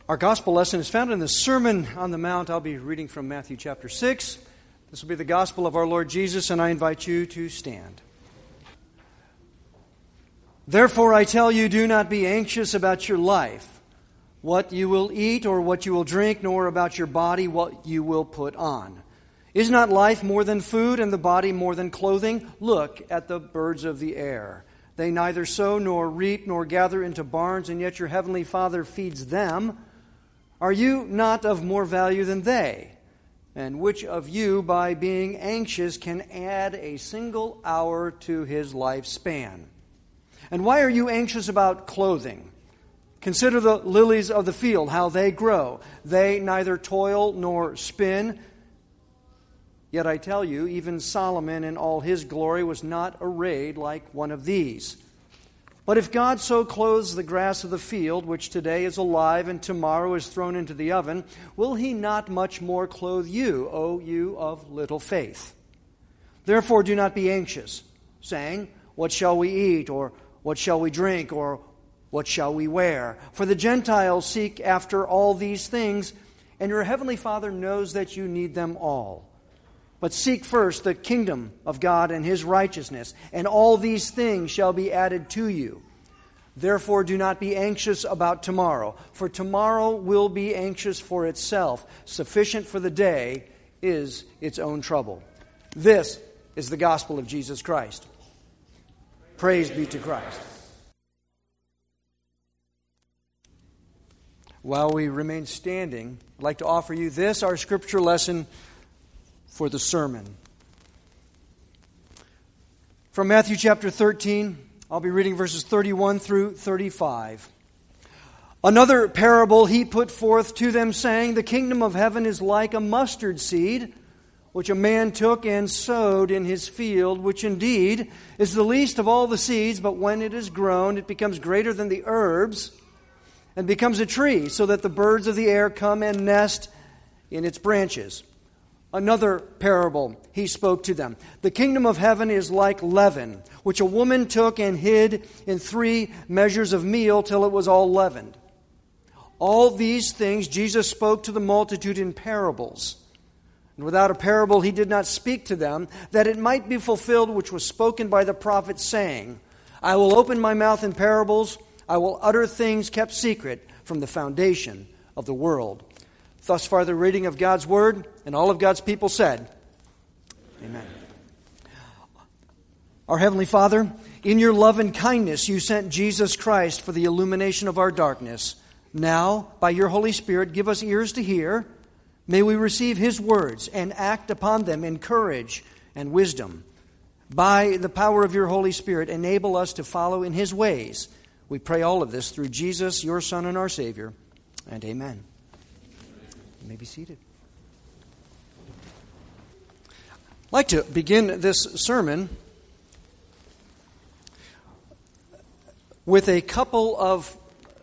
Our gospel lesson is found in the Sermon on the Mount. I'll be reading from Matthew chapter 6. This will be the gospel of our Lord Jesus, and I invite you to stand. Therefore I tell you, do not be anxious about your life, what you will eat or what you will drink, nor about your body, what you will put on. Is not life more than food, and the body more than clothing? Look at the birds of the air. They neither sow nor reap nor gather into barns, and yet your heavenly Father feeds them. Are you not of more value than they? And which of you, by being anxious, can add a single hour to his lifespan? And why are you anxious about clothing? Consider the lilies of the field, how they grow. They neither toil nor spin. Yet I tell you, even Solomon in all his glory was not arrayed like one of these. But if God so clothes the grass of the field, which today is alive and tomorrow is thrown into the oven, will he not much more clothe you, O you of little faith? Therefore do not be anxious, saying, what shall we eat, or what shall we drink, or what shall we wear? For the Gentiles seek after all these things, and your heavenly Father knows that you need them all. But seek first the kingdom of God and His righteousness, and all these things shall be added to you. Therefore do not be anxious about tomorrow, for tomorrow will be anxious for itself. Sufficient for the day is its own trouble. This is the gospel of Jesus Christ. Praise be to Christ. While we remain standing, I'd like to offer you this, our scripture lesson for the sermon. From Matthew chapter 13, I'll be reading verses 31 through 35. Another parable he put forth to them, saying, the kingdom of heaven is like a mustard seed, which a man took and sowed in his field, which indeed is the least of all the seeds, but when it is grown, it becomes greater than the herbs, and becomes a tree, so that the birds of the air come and nest in its branches. Another parable he spoke to them. The kingdom of heaven is like leaven, which a woman took and hid in 3 measures of meal till it was all leavened. All these things Jesus spoke to the multitude in parables. And without a parable he did not speak to them, that it might be fulfilled which was spoken by the prophet, saying, I will open my mouth in parables, I will utter things kept secret from the foundation of the world. Thus far the reading of God's Word, and all of God's people said, Amen. Our Heavenly Father, in your love and kindness you sent Jesus Christ for the illumination of our darkness. Now, by your Holy Spirit, give us ears to hear. May we receive His words and act upon them in courage and wisdom. By the power of your Holy Spirit, enable us to follow in His ways. We pray all of this through Jesus, your Son and our Savior. And amen. You may be seated. I'd like to begin this sermon with a couple of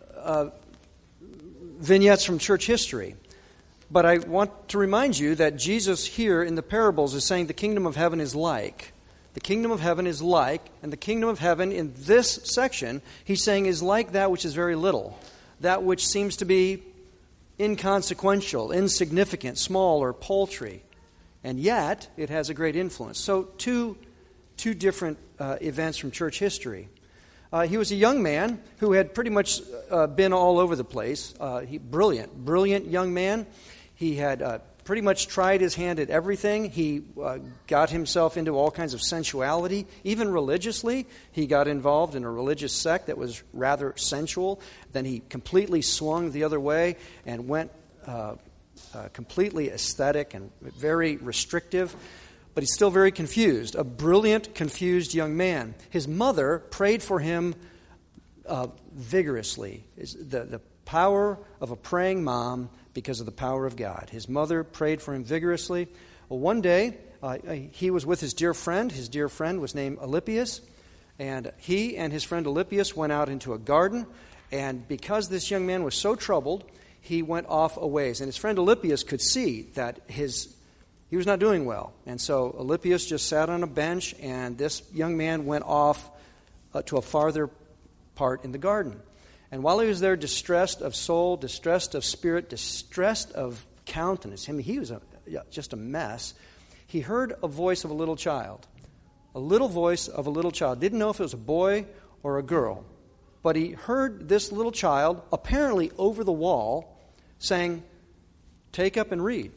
vignettes from church history. But I want to remind you that Jesus here in the parables is saying the kingdom of heaven is like. The kingdom of heaven is like, and the kingdom of heaven in this section, he's saying is like that which is very little. That which seems to be inconsequential, insignificant, small, or paltry. And yet, it has a great influence. So, two different events from church history. He was a young man who had pretty much been all over the place. Brilliant young man. He had pretty much tried his hand at everything. He got himself into all kinds of sensuality. Even religiously, he got involved in a religious sect that was rather sensual. Then he completely swung the other way and went completely aesthetic and very restrictive. But he's still very confused. A brilliant, confused young man. His mother prayed for him vigorously. The power of a praying mom because of the power of God. His mother prayed for him vigorously. Well, one day, he was with his dear friend. His dear friend was named Alypius. And he and his friend Alypius went out into a garden. And because this young man was so troubled, he went off a ways. And his friend Alypius could see that he was not doing well. And so Alypius just sat on a bench, and this young man went off to a farther part in the garden. And while he was there, distressed of soul, distressed of spirit, distressed of countenance, he was just a mess, he heard a voice of a little child. A little voice of a little child. Didn't know if it was a boy or a girl. But he heard this little child, apparently over the wall, saying, "Take up and read.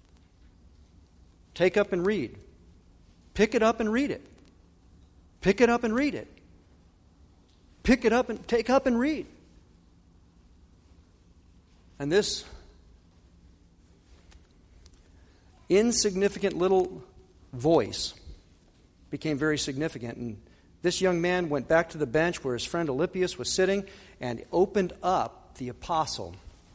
Take up and read. Pick it up and read it. Pick it up and read it. Pick it up and take up and read." And this insignificant little voice became very significant. And this young man went back to the bench where his friend Alypius was sitting and opened up the Apostle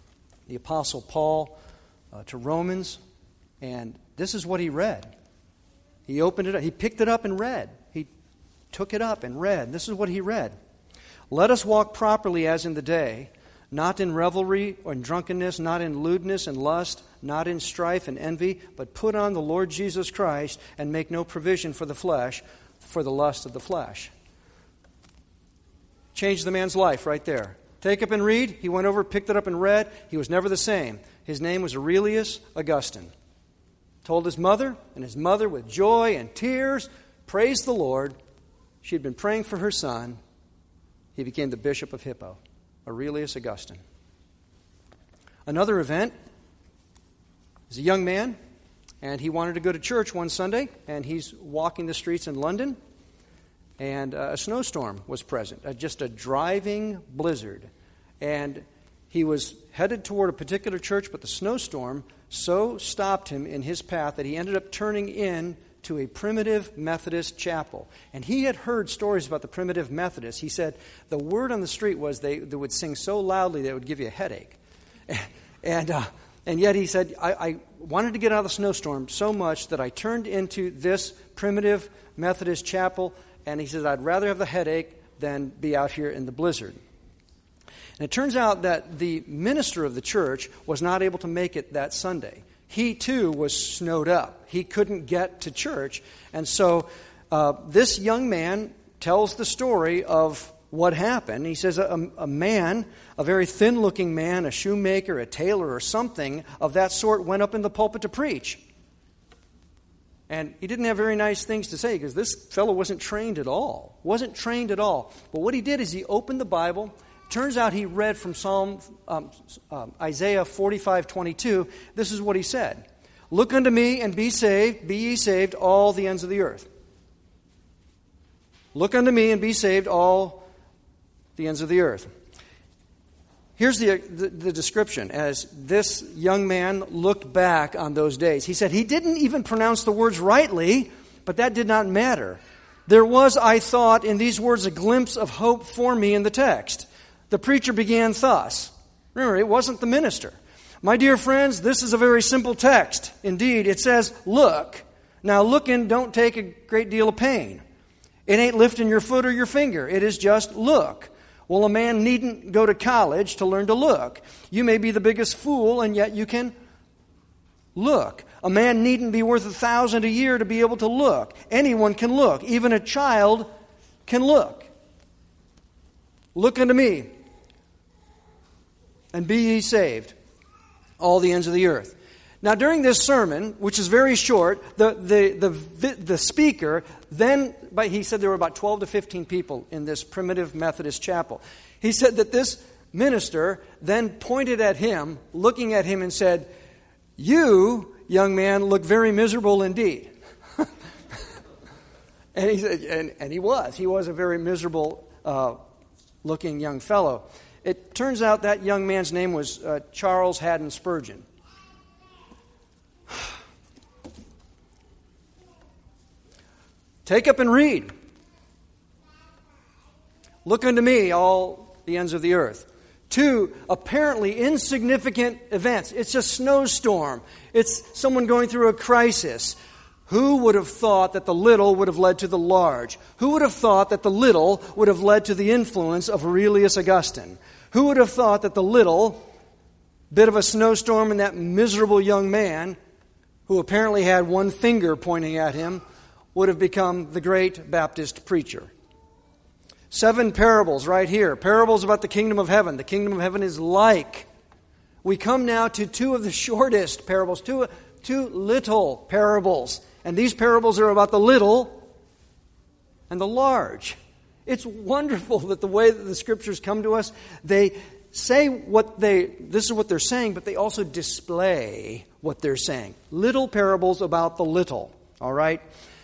Paul, to Romans. And this is what he read. He opened it up. He picked it up and read. He took it up and read. This is what he read. "Let us walk properly as in the day, not in revelry or in drunkenness, not in lewdness and lust, not in strife and envy, but put on the Lord Jesus Christ and make no provision for the flesh, for the lust of the flesh." Changed the man's life right there. Take up and read. He went over, picked it up and read. He was never the same. His name was Aurelius Augustine. Told his mother, and his mother with joy and tears praised the Lord. She had been praying for her son. He became the Bishop of Hippo, Aurelius Augustine. Another event is a young man, and he wanted to go to church one Sunday, and he's walking the streets in London, and a snowstorm was present, just a driving blizzard. And he was headed toward a particular church, but the snowstorm so stopped him in his path that he ended up turning in to a primitive Methodist chapel. And he had heard stories about the primitive Methodists. He said the word on the street was they would sing so loudly that it would give you a headache. And yet he said, I wanted to get out of the snowstorm so much that I turned into this primitive Methodist chapel. And he says, I'd rather have the headache than be out here in the blizzard. And it turns out that the minister of the church was not able to make it that Sunday. He, too, was snowed up. He couldn't get to church. And so this young man tells the story of what happened. He says a man, a very thin-looking man, a shoemaker, a tailor, or something of that sort, went up in the pulpit to preach. And he didn't have very nice things to say because this fellow wasn't trained at all. Wasn't trained at all. But what he did is he opened the Bible. Turns out he read from Isaiah 45:22. This is what he said. "Look unto me and be saved, be ye saved, all the ends of the earth." Look unto me and be saved, all the ends of the earth. Here's the description as this young man looked back on those days. He said he didn't even pronounce the words rightly, but that did not matter. There was, I thought, in these words a glimpse of hope for me in the text. The preacher began thus. Remember, it wasn't the minister. "My dear friends, this is a very simple text. Indeed, it says, look. Now, looking don't take a great deal of pain. It ain't lifting your foot or your finger. It is just look. Well, a man needn't go to college to learn to look. You may be the biggest fool, and yet you can look. A man needn't be worth 1,000 a year to be able to look. Anyone can look. Even a child can look. Look unto me, and be ye saved, all the ends of the earth." Now, during this sermon, which is very short, the speaker then, he said there were about 12 to 15 people in this primitive Methodist chapel. He said that this minister then pointed at him, looking at him, and said, "You, young man, look very miserable indeed." And he said, and he was a very miserable looking young fellow. It turns out that young man's name was Charles Haddon Spurgeon. Take up and read. Look unto me, all the ends of the earth. 2 apparently insignificant events. It's a snowstorm. It's someone going through a crisis. Who would have thought that the little would have led to the large? Who would have thought that the little would have led to the influence of Aurelius Augustine? Who would have thought that the little bit of a snowstorm and that miserable young man, who apparently had one finger pointing at him, would have become the great Baptist preacher? 7 parables right here. Parables about the kingdom of heaven. The kingdom of heaven is like. We come now to 2 of the shortest parables, two little parables. And these parables are about the little and the large. It's wonderful that the way that the Scriptures come to us, they say this is what they're saying, but they also display what they're saying. Little parables about the little. All right?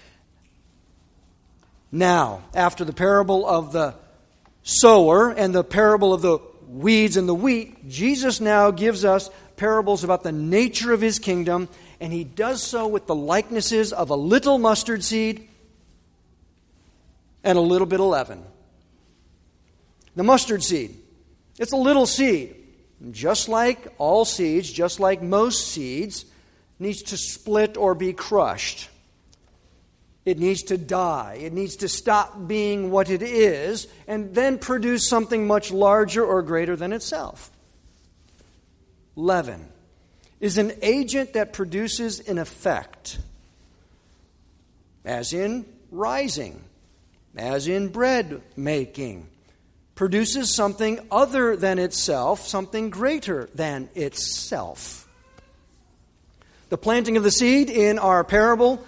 Now, after the parable of the sower and the parable of the weeds and the wheat, Jesus now gives us parables about the nature of His kingdom, and He does so with the likenesses of a little mustard seed and a little bit of leaven. The mustard seed. It's a little seed. Just like all seeds, just like most seeds, needs to split or be crushed. It needs to die. It needs to stop being what it is and then produce something much larger or greater than itself. Leaven is an agent that produces an effect, as in rising, as in bread making, produces something other than itself, something greater than itself. The planting of the seed in our parable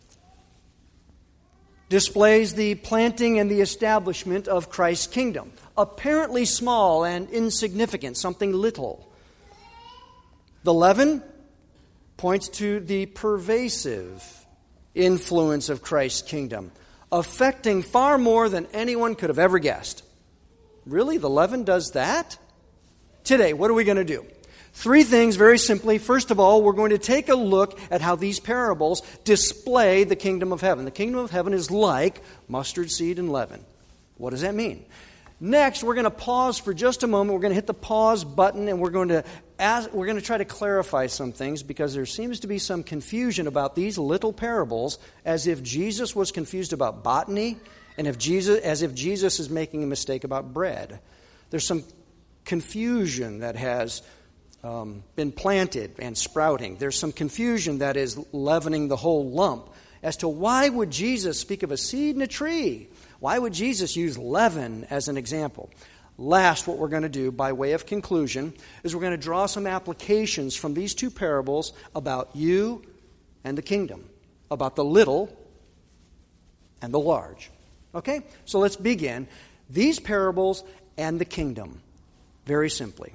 displays the planting and the establishment of Christ's kingdom. Apparently small and insignificant, something little. The leaven points to the pervasive influence of Christ's kingdom, affecting far more than anyone could have ever guessed. Really? The leaven does that? Today, what are we going to do? 3 things very simply. First of all, we're going to take a look at how these parables display the kingdom of heaven. The kingdom of heaven is like mustard seed and leaven. What does that mean? Next, we're going to pause for just a moment. We're going to hit the pause button, and we're going to try to clarify some things, because there seems to be some confusion about these little parables, as if Jesus was confused about botany, and as if Jesus is making a mistake about bread. There's some confusion that has been planted and sprouting. There's some confusion that is leavening the whole lump as to why would Jesus speak of a seed and a tree? Why would Jesus use leaven as an example? Last, what we're going to do by way of conclusion is we're going to draw some applications from these 2 parables about you and the kingdom, about the little and the large. Okay? So let's begin. These parables and the kingdom, very simply.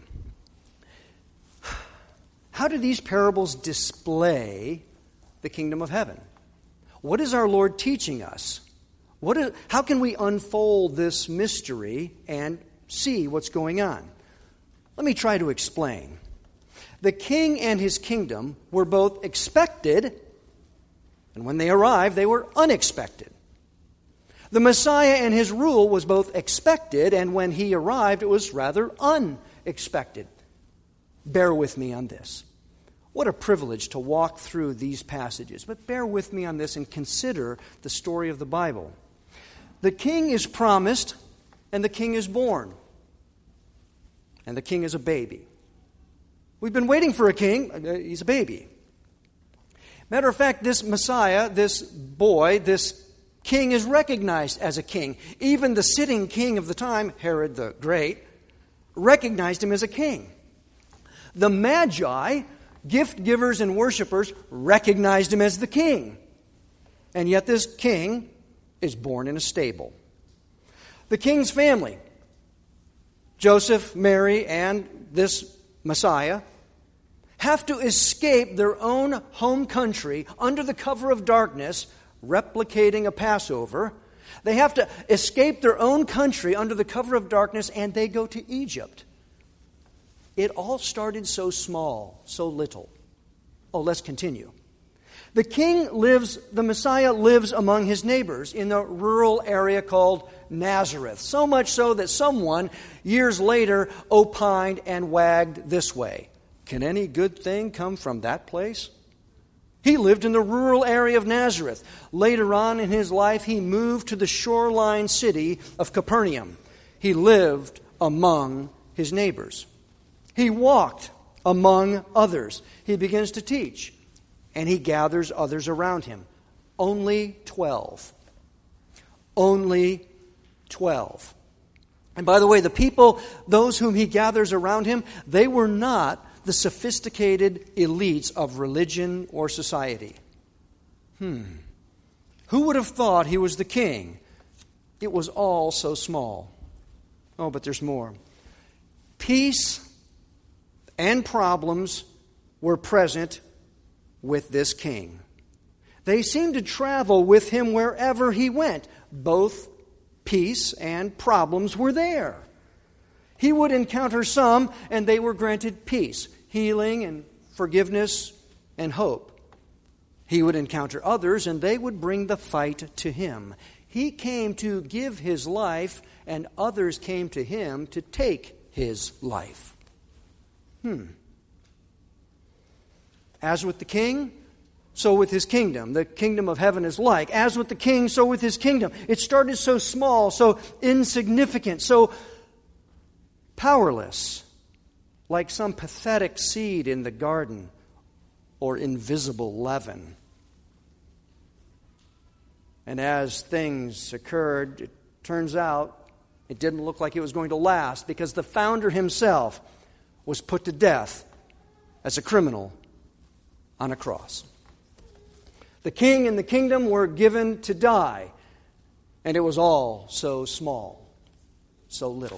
How do these parables display the kingdom of heaven? What is our Lord teaching us? How can we unfold this mystery and see what's going on? Let me try to explain. The king and his kingdom were both expected, and when they arrived, they were unexpected. The Messiah and his rule was both expected, and when he arrived, it was rather unexpected. Bear with me on this. What a privilege to walk through these passages. But bear with me on this and consider the story of the Bible. The king is promised, and the king is born. And the king is a baby. We've been waiting for a king. He's a baby. Matter of fact, this Messiah, this boy, this king is recognized as a king. Even the sitting king of the time, Herod the Great, recognized him as a king. The Magi, gift givers and worshipers, recognized him as the king. And yet this king is born in a stable. The king's family, Joseph, Mary, and this Messiah, have to escape their own home country under the cover of darkness, replicating a Passover. They have to escape their own country under the cover of darkness, and they go to Egypt. It all started so small, so little. Oh, let's continue. The Messiah lives among his neighbors in a rural area called Nazareth. So much so that someone, years later, opined and wagged this way. Can any good thing come from that place? He lived in the rural area of Nazareth. Later on in his life, he moved to the shoreline city of Capernaum. He lived among his neighbors. He walked among others. He begins to teach, and he gathers others around him. Only 12. Only 12. And by the way, the people, those whom he gathers around him, they were not the sophisticated elites of religion or society. Who would have thought he was the king? It was all so small. Oh, but there's more. Peace and problems were present with this king. They seemed to travel with him wherever he went. Both peace and problems were there. He would encounter some, and they were granted peace, healing and forgiveness and hope. He would encounter others, and they would bring the fight to him. He came to give his life, and others came to him to take his life. As with the king, so with his kingdom. The kingdom of heaven is like. As with the king, so with his kingdom. It started so small, so insignificant, so powerless, like some pathetic seed in the garden or invisible leaven. And as things occurred, it turns out it didn't look like it was going to last, because the founder himself was put to death as a criminal on a cross. The king and the kingdom were given to die, and it was all so small, so little.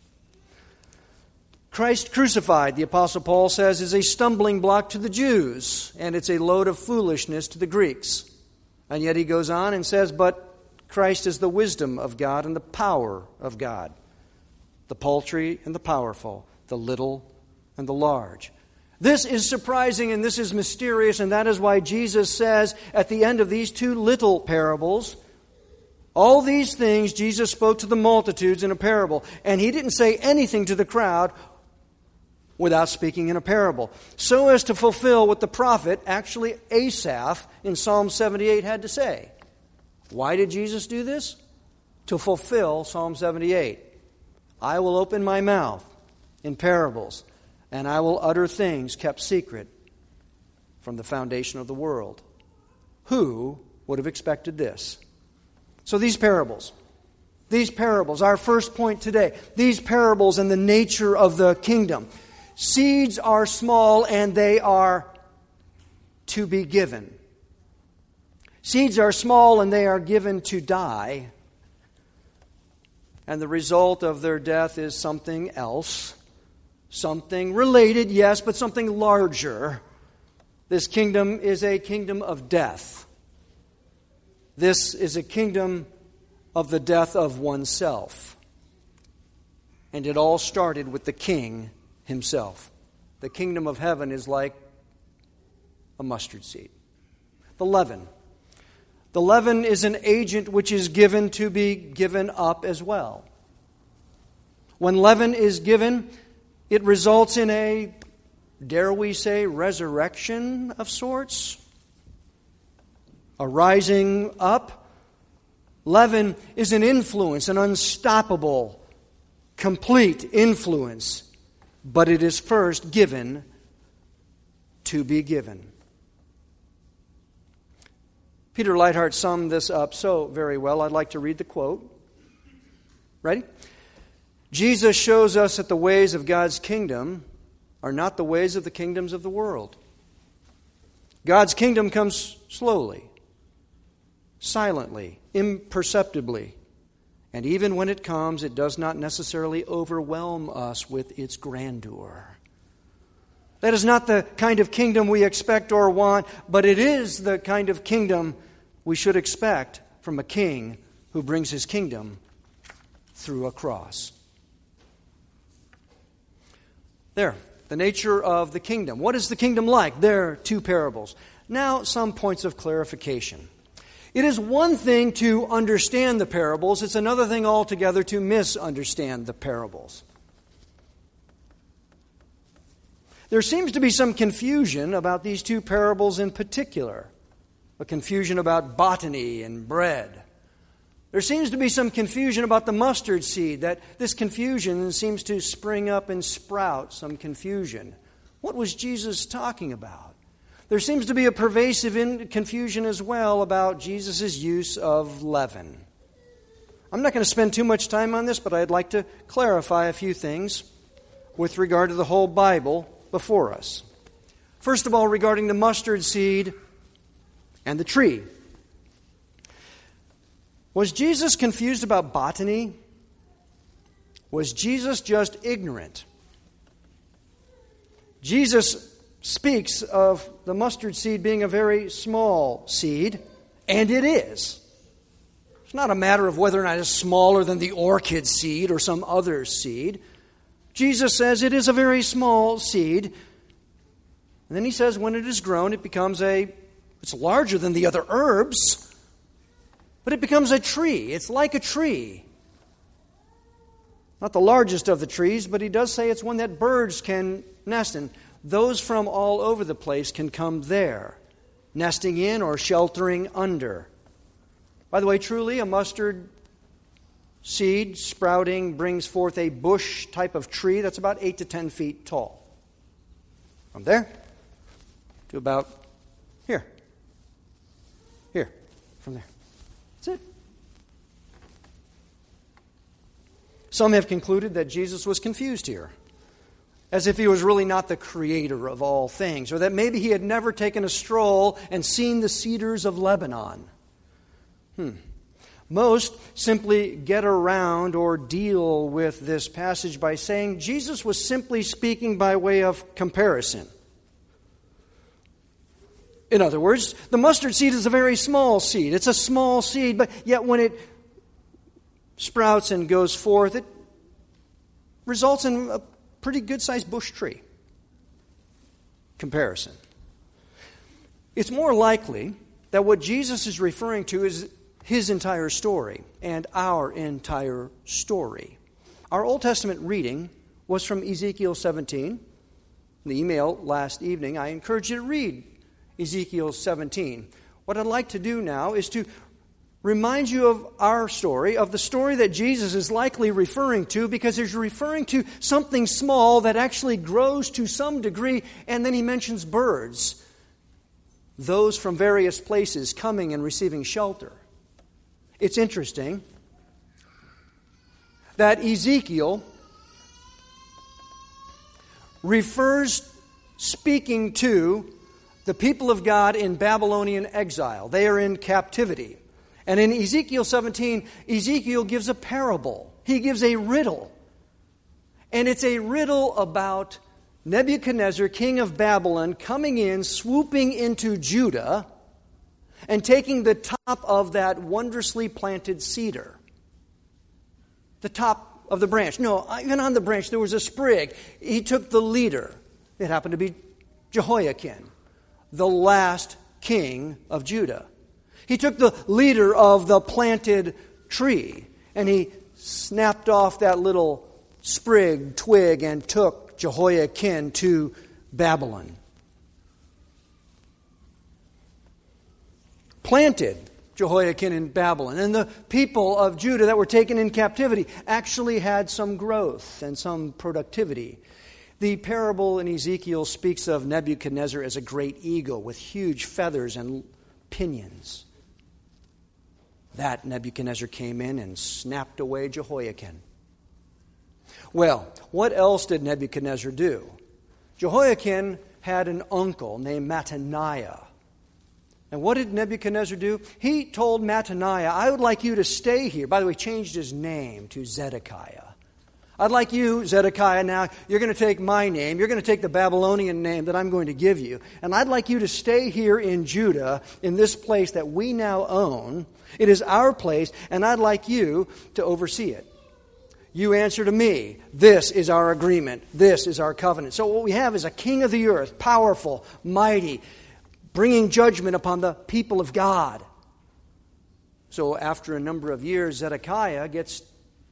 Christ crucified, the Apostle Paul says, is a stumbling block to the Jews, and it's a load of foolishness to the Greeks. And yet he goes on and says, but Christ is the wisdom of God and the power of God, the paltry and the powerful, the little and the large. This is surprising and this is mysterious, and that is why Jesus says at the end of these two little parables, all these things Jesus spoke to the multitudes in a parable, and he didn't say anything to the crowd without speaking in a parable, so as to fulfill what the prophet, actually Asaph, in Psalm 78 had to say. Why did Jesus do this? To fulfill Psalm 78. I will open my mouth in parables, and I will utter things kept secret from the foundation of the world. Who would have expected this? So these parables, our first point today, these parables and the nature of the kingdom. Seeds are small and they are to be given. Seeds are small and they are given to die. And the result of their death is something else. Something related, yes, but something larger. This kingdom is a kingdom of death. This is a kingdom of the death of oneself. And it all started with the king himself. The kingdom of heaven is like a mustard seed. The leaven. The leaven is an agent which is given to be given up as well. When leaven is given, it results in a, dare we say, resurrection of sorts? A rising up. Leaven is an influence, an unstoppable, complete influence. But it is first given to be given. Peter Leithart summed this up so very well. I'd like to read the quote. Ready? Jesus shows us that the ways of God's kingdom are not the ways of the kingdoms of the world. God's kingdom comes slowly, silently, imperceptibly. And even when it comes, it does not necessarily overwhelm us with its grandeur. That is not the kind of kingdom we expect or want, but it is the kind of kingdom we should expect from a king who brings his kingdom through a cross. There, the nature of the kingdom. What is the kingdom like? There are two parables. Now, some points of clarification. It is one thing to understand the parables. It's another thing altogether to misunderstand the parables. There seems to be some confusion about these two parables in particular. A confusion about botany and bread. There seems to be some confusion about the mustard seed. That this confusion seems to spring up and sprout some confusion. What was Jesus talking about? There seems to be a pervasive confusion as well about Jesus' use of leaven. I'm not going to spend too much time on this, but I'd like to clarify a few things with regard to the whole Bible before us. First of all, regarding the mustard seed and the tree. Was Jesus confused about botany? Was Jesus just ignorant? Jesus speaks of the mustard seed being a very small seed, and it is. It's not a matter of whether or not it's smaller than the orchid seed or some other seed. Jesus says it is a very small seed. And then he says when it is grown, it's larger than the other herbs, but it becomes a tree. It's like a tree. Not the largest of the trees, but he does say it's one that birds can nest in. Those from all over the place can come there, nesting in or sheltering under. By the way, truly, a mustard seed sprouting brings forth a bush type of tree that's about 8 to 10 feet tall. From there to about here. Here. From there. That's it. Some have concluded that Jesus was confused here, as if he was really not the creator of all things, or that maybe he had never taken a stroll and seen the cedars of Lebanon. Most simply get around or deal with this passage by saying Jesus was simply speaking by way of comparison. In other words, the mustard seed is a very small seed. It's a small seed, but yet when it sprouts and goes forth, it results in a pretty good-sized bush tree. Comparison. It's more likely that what Jesus is referring to is his entire story and our entire story. Our Old Testament reading was from Ezekiel 17. In the email last evening, I encourage you to read Ezekiel 17. What I'd like to do now is to remind you of our story, of the story that Jesus is likely referring to, because he's referring to something small that actually grows to some degree, and then he mentions birds, those from various places coming and receiving shelter. It's interesting that Ezekiel refers, speaking to the people of God in Babylonian exile. They are in captivity. And in Ezekiel 17, Ezekiel gives a parable. He gives a riddle. And it's a riddle about Nebuchadnezzar, king of Babylon, coming in, swooping into Judah, and taking the top of that wondrously planted cedar. The top of the branch. No, even on the branch there was a sprig. He took the leader. It happened to be Jehoiakim, the last king of Judah. He took the leader of the planted tree, and he snapped off that little sprig, twig, and took Jehoiakim to Babylon. Planted Jehoiakim in Babylon. And the people of Judah that were taken in captivity actually had some growth and some productivity. The parable in Ezekiel speaks of Nebuchadnezzar as a great eagle with huge feathers and pinions. That Nebuchadnezzar came in and snapped away Jehoiakim. Well, what else did Nebuchadnezzar do? Jehoiakim had an uncle named Mattaniah. And what did Nebuchadnezzar do? He told Mattaniah, I would like you to stay here. By the way, he changed his name to Zedekiah. I'd like you, Zedekiah, now you're going to take my name. You're going to take the Babylonian name that I'm going to give you. And I'd like you to stay here in Judah, in this place that we now own. It is our place, and I'd like you to oversee it. You answer to me. This is our agreement. This is our covenant. So what we have is a king of the earth, powerful, mighty, bringing judgment upon the people of God. So after a number of years, Zedekiah gets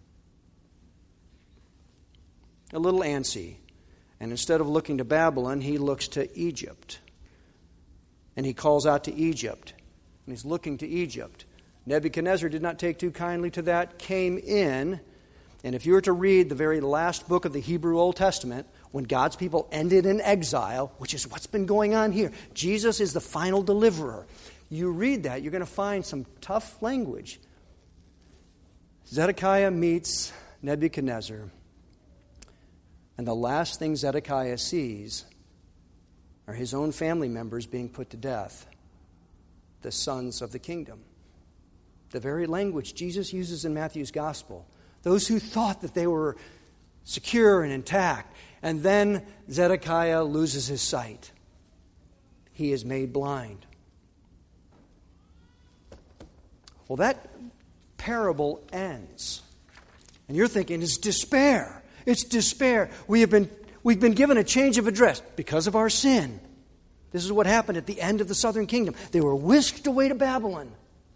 a little antsy. And instead of looking to Babylon, he looks to Egypt. And he calls out to Egypt. And he's looking to Egypt. Nebuchadnezzar did not take too kindly to that, came in. And if you were to read the very last book of the Hebrew Old Testament, when God's people ended in exile, which is what's been going on here, Jesus is the final deliverer. You read that, you're going to find some tough language. Zedekiah meets Nebuchadnezzar, and the last thing Zedekiah sees are his own family members being put to death, the sons of the kingdom. The very language Jesus uses in Matthew's gospel. Those who thought that they were secure and intact. And then Zedekiah loses his sight. He is made blind. Well, that parable ends. And you're thinking, it's despair. It's despair. We've been given a change of address because of our sin. This is what happened at the end of the southern kingdom. They were whisked away to Babylon.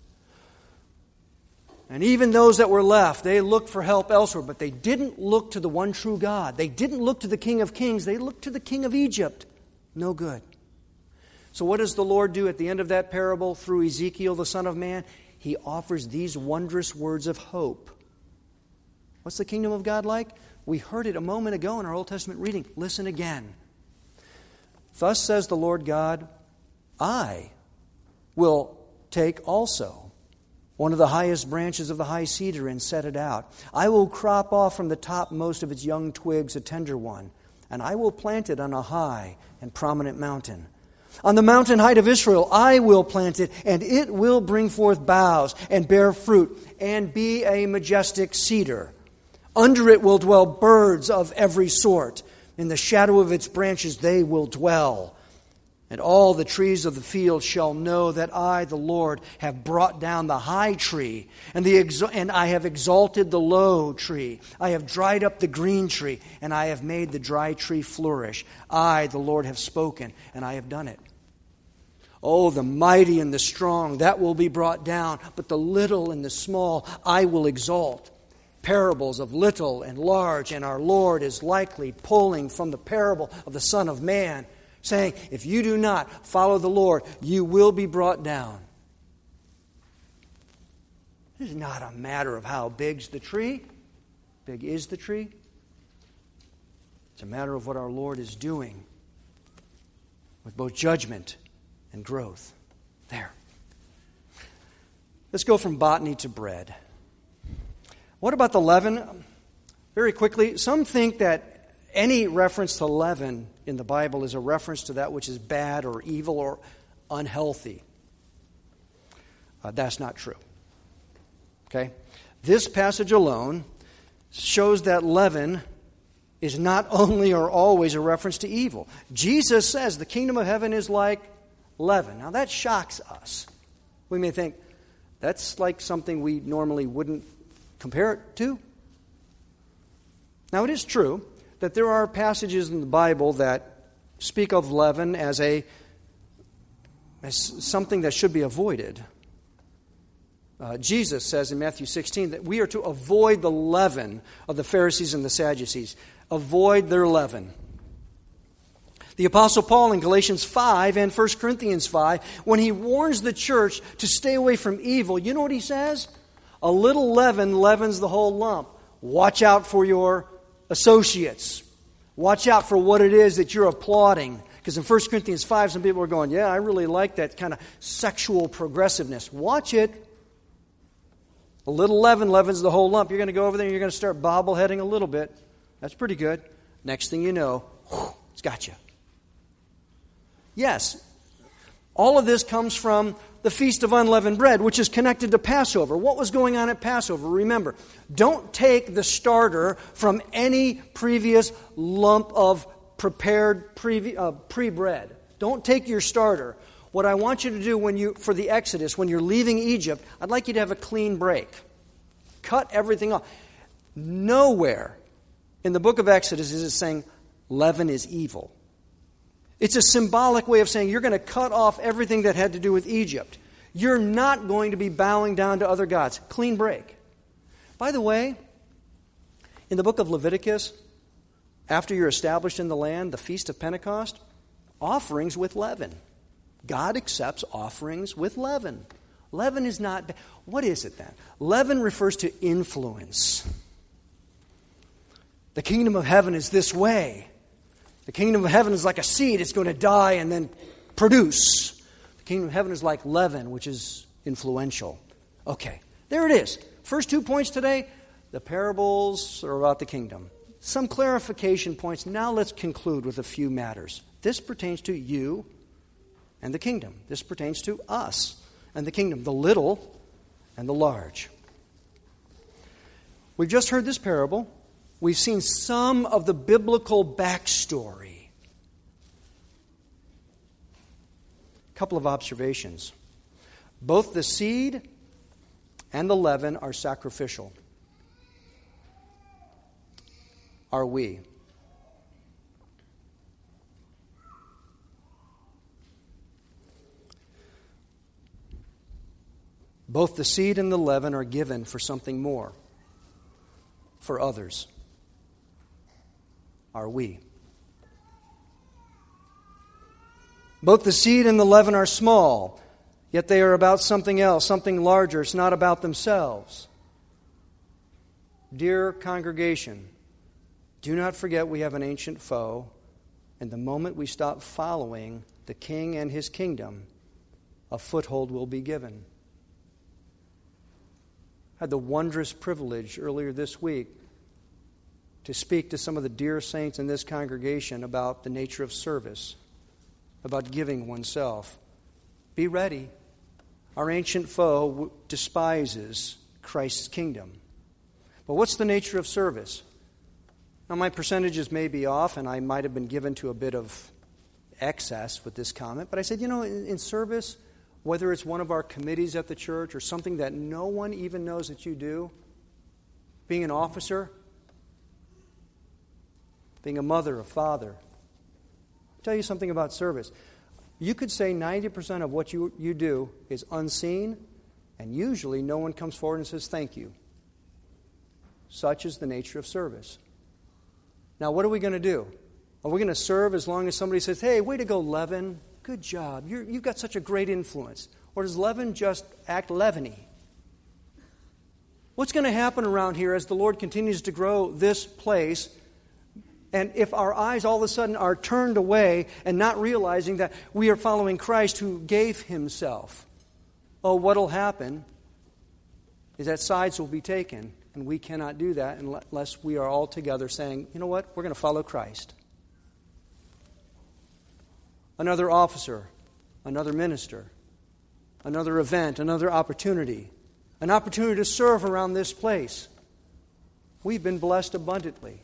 And even those that were left, they looked for help elsewhere, but they didn't look to the one true God. They didn't look to the King of Kings. They looked to the king of Egypt. No good. So what does the Lord do at the end of that parable through Ezekiel, the Son of Man? He offers these wondrous words of hope. What's the kingdom of God like? We heard it a moment ago in our Old Testament reading. Listen again. Thus says the Lord God, I will take also one of the highest branches of the high cedar and set it out. I will crop off from the topmost of its young twigs a tender one, and I will plant it on a high and prominent mountain. On the mountain height of Israel I will plant it, and it will bring forth boughs and bear fruit and be a majestic cedar. Under it will dwell birds of every sort. In the shadow of its branches they will dwell. And all the trees of the field shall know that I, the Lord, have brought down the high tree, and I have exalted the low tree. I have dried up the green tree, and I have made the dry tree flourish. I, the Lord, have spoken, and I have done it. Oh, the mighty and the strong, that will be brought down, but the little and the small I will exalt. Parables of little and large, and our Lord is likely pulling from the parable of the Son of Man, saying, if you do not follow the Lord, you will be brought down. This is not a matter of how big's the tree. Big is the tree. It's a matter of what our Lord is doing with both judgment and growth. There. Let's go from botany to bread. What about the leaven? Very quickly, some think that any reference to leaven in the Bible is a reference to that which is bad or evil or unhealthy. That's not true. Okay? This passage alone shows that leaven is not only or always a reference to evil. Jesus says the kingdom of heaven is like leaven. Now that shocks us. We may think that's like something we normally wouldn't compare it to. Now it is true that there are passages in the Bible that speak of leaven as something that should be avoided. Jesus says in Matthew 16 that we are to avoid the leaven of the Pharisees and the Sadducees. Avoid their leaven. The Apostle Paul in Galatians 5 and 1 Corinthians 5, when he warns the church to stay away from evil, you know what he says? A little leaven leavens the whole lump. Watch out for your associates. Watch out for what it is that you're applauding. Because in 1 Corinthians 5, some people are going, yeah, I really like that kind of sexual progressiveness. Watch it. A little leaven leavens the whole lump. You're going to go over there and you're going to start bobbleheading a little bit. That's pretty good. Next thing you know, it's got you. Yes, all of this comes from the Feast of Unleavened Bread, which is connected to Passover. What was going on at Passover? Remember, don't take the starter from any previous lump of prepared pre-bread. Don't take your starter. What I want you to do for the Exodus, when you're leaving Egypt, I'd like you to have a clean break. Cut everything off. Nowhere in the book of Exodus is it saying leaven is evil. It's a symbolic way of saying you're going to cut off everything that had to do with Egypt. You're not going to be bowing down to other gods. Clean break. By the way, in the book of Leviticus, after you're established in the land, the Feast of Pentecost, offerings with leaven. God accepts offerings with leaven. Leaven is not bad. What is it then? Leaven refers to influence. The kingdom of heaven is this way. The kingdom of heaven is like a seed. It's going to die and then produce. The kingdom of heaven is like leaven, which is influential. Okay, there it is. First 2 points today, the parables are about the kingdom. Some clarification points. Now let's conclude with a few matters. This pertains to you and the kingdom. This pertains to us and the kingdom, the little and the large. We've just heard this parable. We've seen some of the biblical backstory. A couple of observations. Both the seed and the leaven are sacrificial. Are we? Both the seed and the leaven are given for something more, for others. Are we? Both the seed and the leaven are small, yet they are about something else, something larger. It's not about themselves. Dear congregation, do not forget we have an ancient foe, and the moment we stop following the King and His kingdom, a foothold will be given. I had the wondrous privilege earlier this week to speak to some of the dear saints in this congregation about the nature of service, about giving oneself. Be ready. Our ancient foe despises Christ's kingdom. But what's the nature of service? Now, my percentages may be off, and I might have been given to a bit of excess with this comment, but I said, in service, whether it's one of our committees at the church or something that no one even knows that you do, being an officer, being a mother, a father. I'll tell you something about service. You could say 90% of what you do is unseen, and usually no one comes forward and says thank you. Such is the nature of service. Now, what are we going to do? Are we going to serve as long as somebody says, hey, way to go, Levin. Good job. You've got such a great influence. Or does Levin just act Levin-y? What's going to happen around here as the Lord continues to grow this place? And if our eyes all of a sudden are turned away and not realizing that we are following Christ who gave Himself, what'll happen is that sides will be taken. And we cannot do that unless we are all together saying, you know what, we're going to follow Christ. Another officer, another minister, another event, another opportunity, an opportunity to serve around this place. We've been blessed abundantly.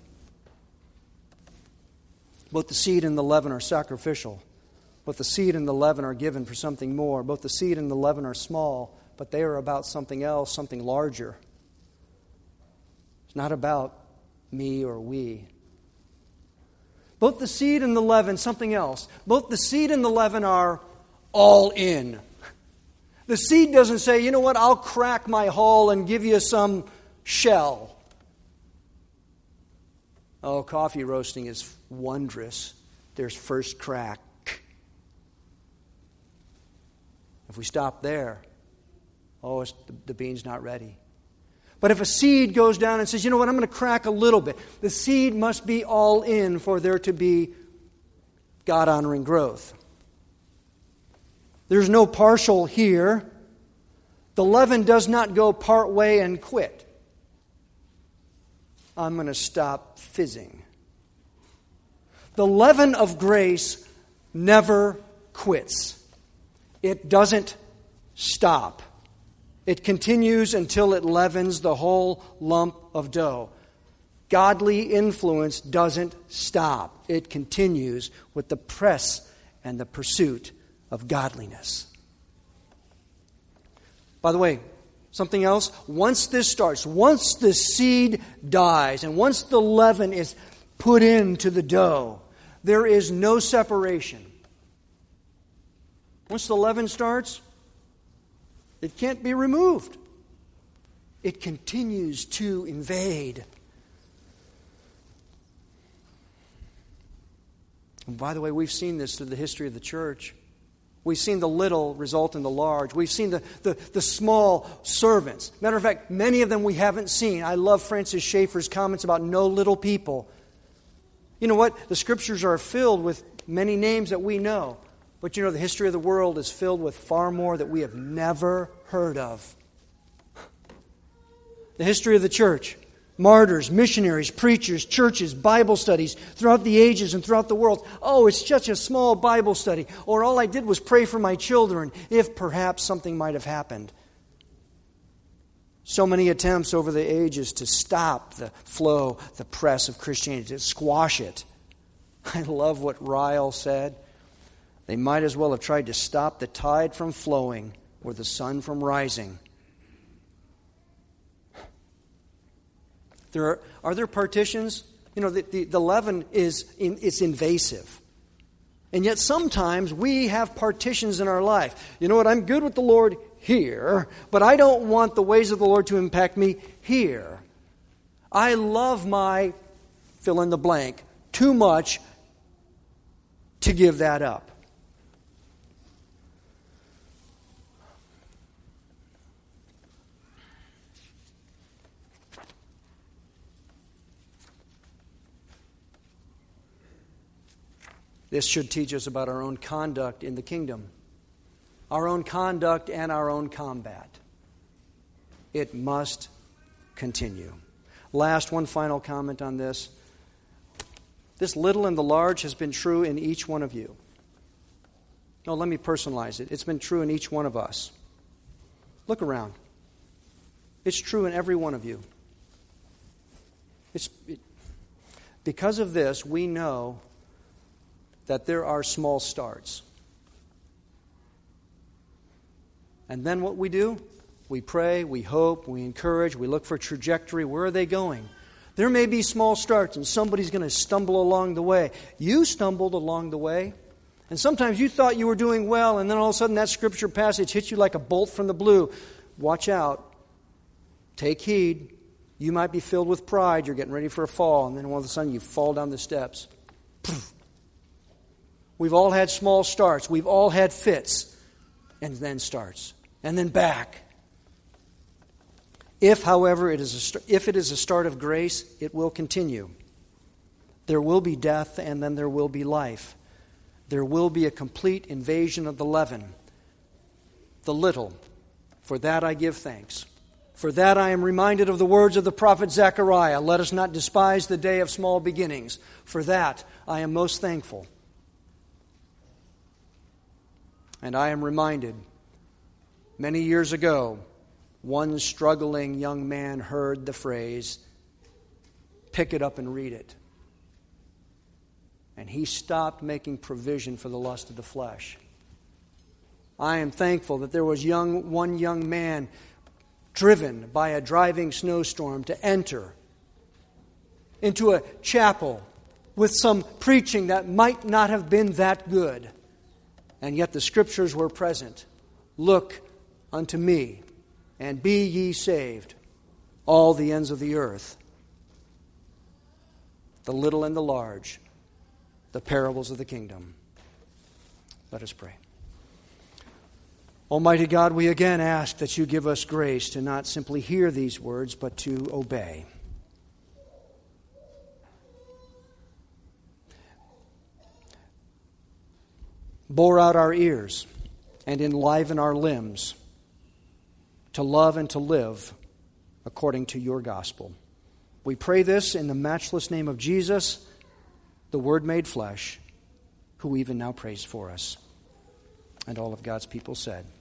Both the seed and the leaven are sacrificial. Both the seed and the leaven are given for something more. Both the seed and the leaven are small, but they are about something else, something larger. It's not about me or we. Both the seed and the leaven, something else. Both the seed and the leaven are all in. The seed doesn't say, you know what, I'll crack my hull and give you some shell. Oh, coffee roasting is wondrous. There's first crack. If we stop there, the bean's not ready. But if a seed goes down and says, you know what, I'm going to crack a little bit, the seed must be all in for there to be God-honoring growth. There's no partial here. The leaven does not go part way and quit. I'm going to stop fizzing. The leaven of grace never quits. It doesn't stop. It continues until it leavens the whole lump of dough. Godly influence doesn't stop. It continues with the press and the pursuit of godliness. By the way, something else, once this starts, once the seed dies, and once the leaven is put into the dough, there is no separation. Once the leaven starts, it can't be removed. It continues to invade. And by the way, we've seen this through the history of the church. We've seen the little result in the large. We've seen the small servants. Matter of fact, many of them we haven't seen. I love Francis Schaeffer's comments about no little people. You know what? The Scriptures are filled with many names that we know. But you know, the history of the world is filled with far more that we have never heard of. the history of the church. Martyrs, missionaries, preachers, churches, Bible studies throughout the ages and throughout the world. Oh, it's such a small Bible study. Or all I did was pray for my children, if perhaps something might have happened. So many attempts over the ages to stop the flow, the press of Christianity, to squash it. I love what Ryle said. They might as well have tried to stop the tide from flowing or the sun from rising. Are there partitions? You know, the leaven it's invasive. And yet sometimes we have partitions in our life. You know what? I'm good with the Lord here, but I don't want the ways of the Lord to impact me here. I love my fill in the blank too much to give that up. This should teach us about our own conduct in the kingdom. Our own conduct and our own combat. It must continue. Last, one final comment on this. This little and the large has been true in each one of you. No, let me personalize it. It's been true in each one of us. Look around. It's true in every one of you. Because of this, we know that there are small starts. And then what we do? We pray, we hope, we encourage, we look for trajectory. Where are they going? There may be small starts and somebody's going to stumble along the way. You stumbled along the way. And sometimes you thought you were doing well, and then all of a sudden that scripture passage hits you like a bolt from the blue. Watch out. Take heed. You might be filled with pride. You're getting ready for a fall, and then all of a sudden you fall down the steps. Poof. We've all had small starts. We've all had fits. And then starts. And then back. If, however, it is a start of grace, it will continue. There will be death, and then there will be life. There will be a complete invasion of the leaven. The little. For that I give thanks. For that I am reminded of the words of the prophet Zechariah. Let us not despise the day of small beginnings. For that I am most thankful. And I am reminded, many years ago, one struggling young man heard the phrase, pick it up and read it. And he stopped making provision for the lust of the flesh. I am thankful that there was one young man driven by a driving snowstorm to enter into a chapel with some preaching that might not have been that good. And yet the scriptures were present. Look unto me, and be ye saved, all the ends of the earth. The little and the large, the parables of the kingdom. Let us pray. Almighty God, we again ask that you give us grace to not simply hear these words, but to obey. Bore out our ears and enliven our limbs to love and to live according to your gospel. We pray this in the matchless name of Jesus, the Word made flesh, who even now prays for us. And all of God's people said,